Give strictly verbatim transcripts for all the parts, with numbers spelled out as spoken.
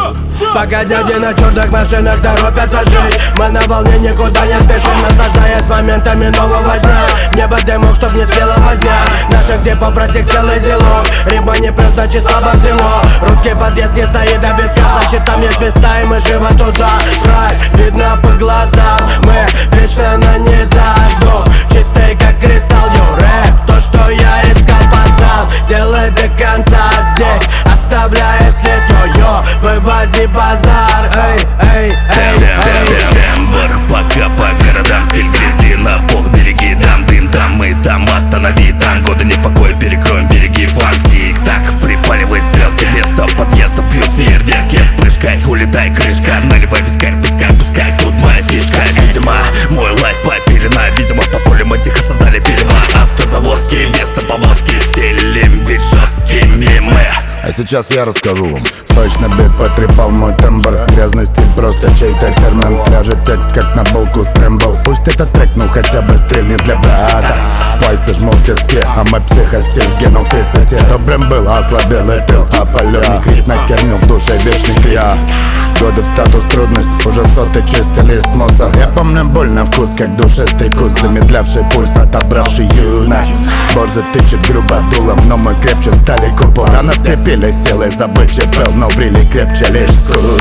Пока дяди на черных машинах торопятся жить, мы на волне никуда не спешим, наслаждаясь моментами нового дня. Небо дымок, чтоб не спела возня наших типов, простих целый зелок. Рима не плюс, значит слабо взяло. Русский подъезд не стоит до битка, значит там есть места и мы живо туда. Рай видно по глазам, мы вечно на низах. Звук чистый как кристалл, ю рэп, то что я искал, пацан. Делай до конца здесь, оставляя след, йо-йо, вывози базар. Эй, эй, эй, эй. Тембр, пока по городам, стиль грязи на бог, береги дам, дым там, мы там, останови там. Годы непокоя, перекроем береги, фанк, тик-так, припаливай стрелки, место подъезда, бьют фейерверки. Вспышкай, улетай, крышка, наливай вискарь, пускай, пускай, тут моя фишка. Видимо, мой лайф попилена, видимо, по полю мы тихо создали перева. Автозаводские, вместо повозки, стилем ведь жесткими мы. А сейчас я расскажу вам. Сочно бит потрепал мой тембр. Грязный стиль просто чей-то термин. Ляжет текст как на булку скрэмбл. Пусть этот трек, ну хотя бы стрельнет для брата. Пальцы жму в тиски, а мой психостиль сгинул к тридцати. Добрым был, ослабел и пил. А полёный крик накернил в душе вечный крик. Годы в статус трудность, уже сотый чистый лист мусор. Я помню боль на вкус, как душистый кус, замедлявший пульс, отобравший юность. Борзый тычет грубо дулом, но мы крепче стали купол. А нас крепили силой забыть чепел, но врили крепче лишь скулы.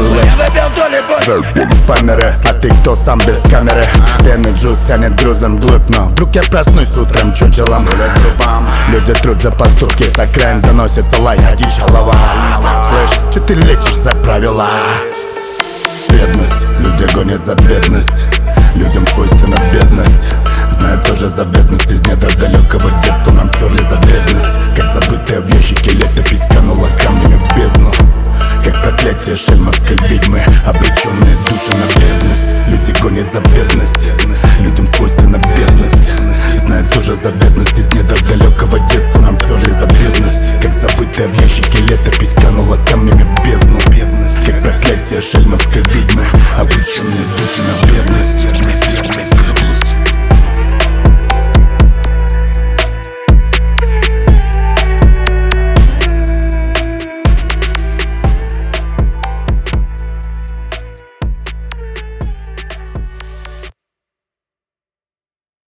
Спамеры, а ты кто сам без камеры? Пенный джуз тянет грузом глубь, но вдруг я проснусь утром чучелом. Люди труд за поступки, с окраин доносится лай, а дичь голова. Слышь, че ты лечишь за правила? Бедность, люди гонят за бедность. Людям свойственна бедность. Знаю тоже за бедность. Из недр далекого детства нам терли за бедность. Как забытая в ящике летопись канула камнями в бездну. Как проклятие шельмовской ведьмы, обреченные души на бедность. Люди гонят за бедность. Людям свойственна бедность. Знаю тоже за бедность. Из недр далекого детства нам терли за бедность. Как забытая в ящике летопись канула камнями в бездну. Как проклятие шельмовской ведьмы, обреченные души на бедность.